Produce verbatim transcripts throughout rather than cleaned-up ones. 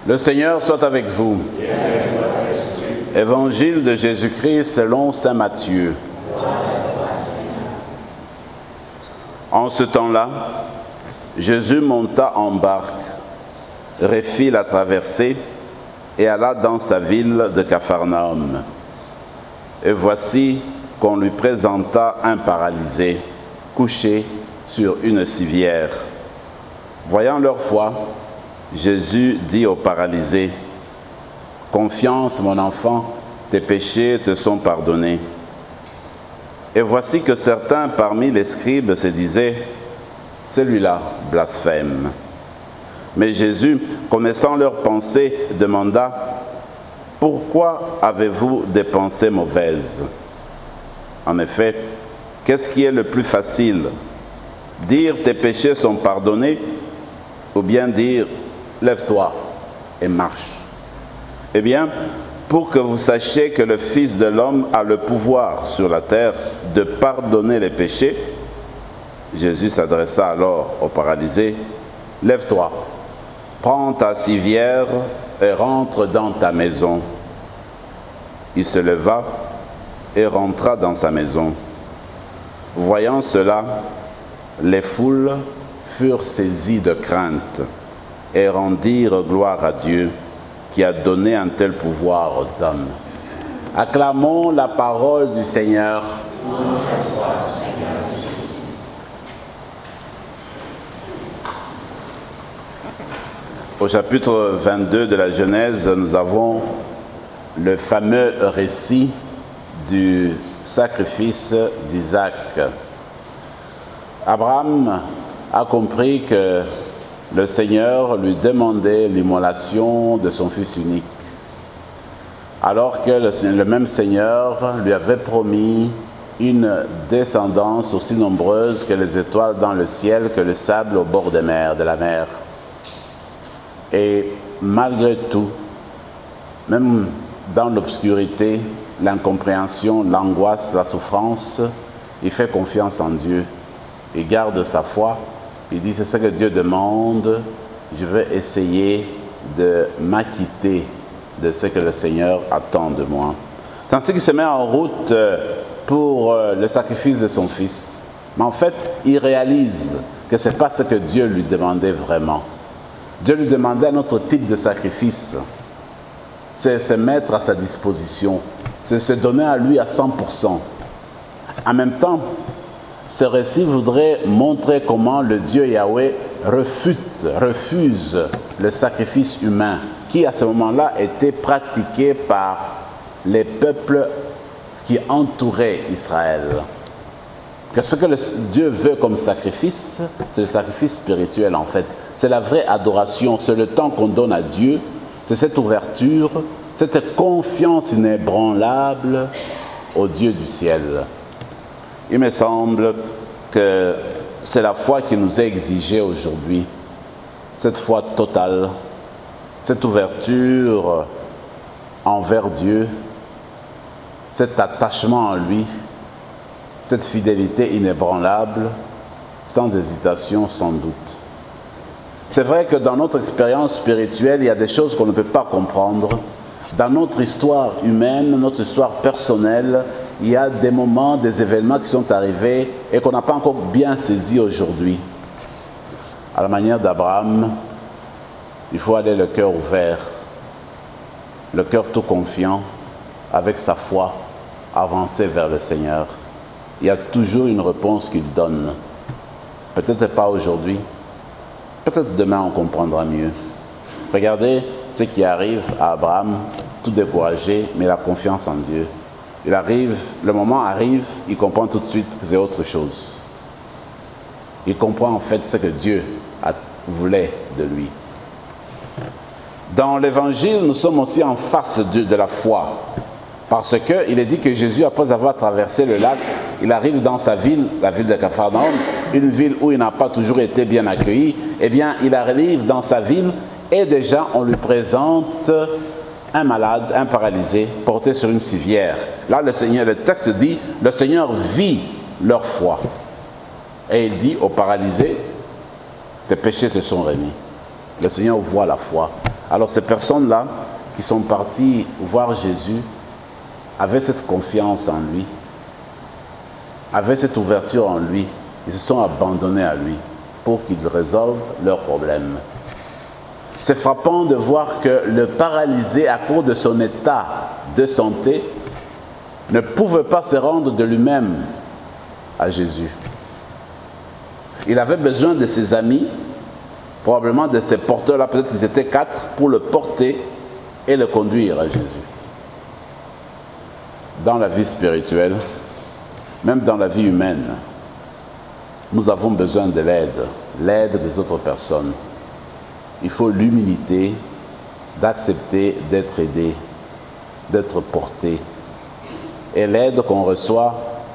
Le Seigneur soit avec vous. Évangile de Jésus-Christ selon saint Matthieu. En ce temps-là, Jésus monta en barque, refit la traversée et alla dans sa ville de Capharnaüm. Et voici qu'on lui présenta un paralysé, couché sur une civière. Voyant leur foi, Jésus dit au paralysé, « Confiance, mon enfant, tes péchés te sont pardonnés. » Et voici que certains parmi les scribes se disaient, « Celui-là blasphème. » Mais Jésus, connaissant leurs pensées, demanda, « Pourquoi avez-vous des pensées mauvaises ?» En effet, qu'est-ce qui est le plus facile? Dire « Tes péchés sont pardonnés » ou bien dire « Lève-toi et marche ». Eh bien, pour que vous sachiez que le Fils de l'homme a le pouvoir sur la terre de pardonner les péchés, Jésus s'adressa alors au paralysé, « Lève-toi, prends ta civière et rentre dans ta maison. » Il se leva et rentra dans sa maison. Voyant cela, les foules furent saisies de crainte et rendirent gloire à Dieu qui a donné un tel pouvoir aux hommes. Acclamons la parole du Seigneur. Au chapitre vingt-deux de la Genèse, nous avons le fameux récit du sacrifice d'Isaac. Abraham a compris que le Seigneur lui demandait l'immolation de son fils unique, alors que le, le même Seigneur lui avait promis une descendance aussi nombreuse que les étoiles dans le ciel, que le sable au bord des mers, de la mer. Et malgré tout, même dans l'obscurité, l'incompréhension, l'angoisse, la souffrance, il fait confiance en Dieu. Il garde sa foi. Il dit, c'est ça que Dieu demande. Je vais essayer de m'acquitter de ce que le Seigneur attend de moi. Tandis qu'il se met en route pour le sacrifice de son fils. Mais en fait, il réalise que ce n'est pas ce que Dieu lui demandait vraiment. Dieu lui demandait un autre type de sacrifice. C'est se mettre à sa disposition. C'est se donner à lui à cent pour cent. En même temps, ce récit voudrait montrer comment le Dieu Yahweh refute, refuse le sacrifice humain qui, à ce moment-là, était pratiqué par les peuples qui entouraient Israël. Que ce que le Dieu veut comme sacrifice, c'est le sacrifice spirituel en fait. C'est la vraie adoration, c'est le temps qu'on donne à Dieu, c'est cette ouverture, cette confiance inébranlable au Dieu du ciel. Il me semble que c'est la foi qui nous est exigée aujourd'hui, cette foi totale, cette ouverture envers Dieu, cet attachement à lui, cette fidélité inébranlable, sans hésitation, sans doute. C'est vrai que dans notre expérience spirituelle, il y a des choses qu'on ne peut pas comprendre. Dans notre histoire humaine, notre histoire personnelle, il y a des moments, des événements qui sont arrivés et qu'on n'a pas encore bien saisi aujourd'hui. À la manière d'Abraham, il faut aller le cœur ouvert, le cœur tout confiant, avec sa foi, avancer vers le Seigneur. Il y a toujours une réponse qu'il donne. Peut-être pas aujourd'hui, peut-être demain on comprendra mieux. Regardez ce qui arrive à Abraham, tout découragé, mais il a confiance en Dieu. Il arrive, le moment arrive, il comprend tout de suite que c'est autre chose. Il comprend en fait ce que Dieu a, voulait de lui. Dans l'Évangile, nous sommes aussi en face de, de la foi. Parce qu'il est dit que Jésus, après avoir traversé le lac, il arrive dans sa ville, la ville de Capharnaüm, une ville où il n'a pas toujours été bien accueilli. Eh bien, il arrive dans sa ville et déjà on lui présente un malade, un paralysé, porté sur une civière. Là, le Seigneur, le texte dit, le Seigneur vit leur foi. Et il dit au paralysé, tes péchés te sont remis. Le Seigneur voit la foi. Alors ces personnes-là qui sont parties voir Jésus avaient cette confiance en lui, avaient cette ouverture en lui. Ils se sont abandonnés à lui pour qu'il résolve leurs problèmes. C'est frappant de voir que le paralysé, à cause de son état de santé, ne pouvait pas se rendre de lui-même à Jésus. Il avait besoin de ses amis, probablement de ces porteurs-là, peut-être qu'ils étaient quatre, pour le porter et le conduire à Jésus. Dans la vie spirituelle, même dans la vie humaine, nous avons besoin de l'aide, l'aide des autres personnes. Il faut l'humilité d'accepter d'être aidé, d'être porté. Et l'aide qu'on reçoit,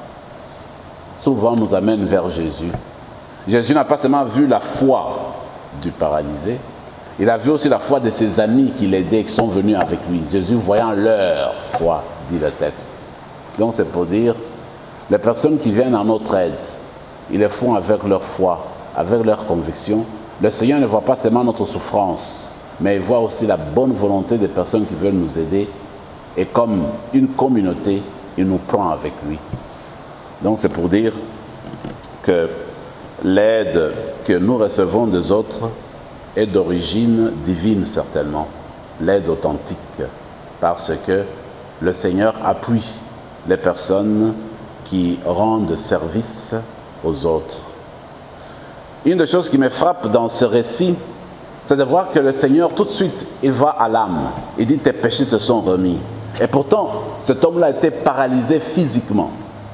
souvent nous amène vers Jésus. Jésus n'a pas seulement vu la foi du paralysé, il a vu aussi la foi de ses amis qui l'aidaient, qui sont venus avec lui. Jésus voyant leur foi, dit le texte. Donc c'est pour dire, les personnes qui viennent en notre aide, ils le font avec leur foi, avec leur conviction. Le Seigneur ne voit pas seulement notre souffrance, mais il voit aussi la bonne volonté des personnes qui veulent nous aider. Et comme une communauté, il nous prend avec lui. Donc c'est pour dire que l'aide que nous recevons des autres est d'origine divine certainement, l'aide authentique, parce que le Seigneur appuie les personnes qui rendent service aux autres. Une des choses qui me frappe dans ce récit, c'est de voir que le Seigneur, tout de suite, il va à l'âme. Il dit, tes péchés te sont remis. Et pourtant, cet homme-là était paralysé physiquement.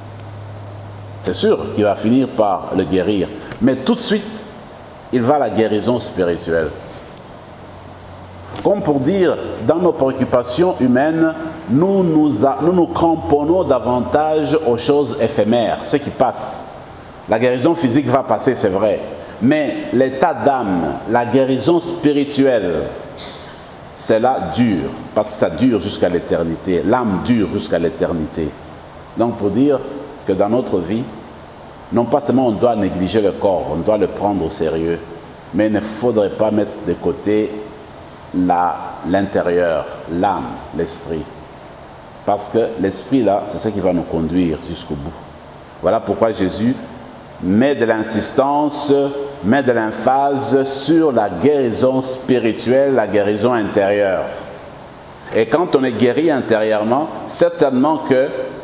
C'est sûr qu'il va finir par le guérir. Mais tout de suite, il va à la guérison spirituelle. Comme pour dire, dans nos préoccupations humaines, nous nous, a, nous, nous cramponnons davantage aux choses éphémères, ce qui passe. La guérison physique va passer, c'est vrai. Mais l'état d'âme, la guérison spirituelle, c'est là dur, parce que ça dure jusqu'à l'éternité. L'âme dure jusqu'à l'éternité. Donc pour dire que dans notre vie, non pas seulement on doit négliger le corps, on doit le prendre au sérieux, mais il ne faudrait pas mettre de côté la, l'intérieur, l'âme, l'esprit. Parce que l'esprit là, c'est ce qui va nous conduire jusqu'au bout. Voilà pourquoi Jésus met de l'insistance, met de l'emphase sur la guérison spirituelle, la guérison intérieure. Et quand on est guéri intérieurement, certainement que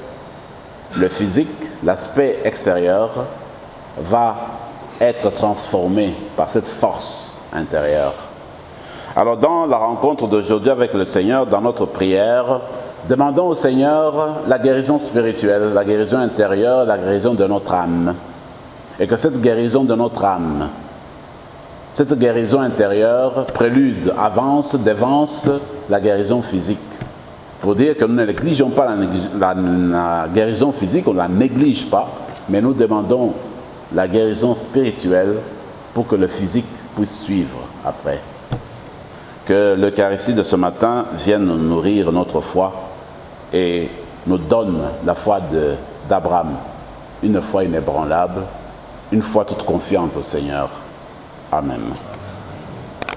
le physique, l'aspect extérieur, va être transformé par cette force intérieure. Alors dans la rencontre d'aujourd'hui avec le Seigneur, dans notre prière, demandons au Seigneur la guérison spirituelle, la guérison intérieure, la guérison de notre âme. Et que cette guérison de notre âme, cette guérison intérieure prélude, avance, dévance la guérison physique. Pour dire que nous ne négligeons pas la, la, la guérison physique, on ne la néglige pas, mais nous demandons la guérison spirituelle pour que le physique puisse suivre après. Que l'Eucharistie de ce matin vienne nourrir notre foi et nous donne la foi de, d'Abraham, une foi inébranlable, une foi toute confiante au Seigneur. Amen.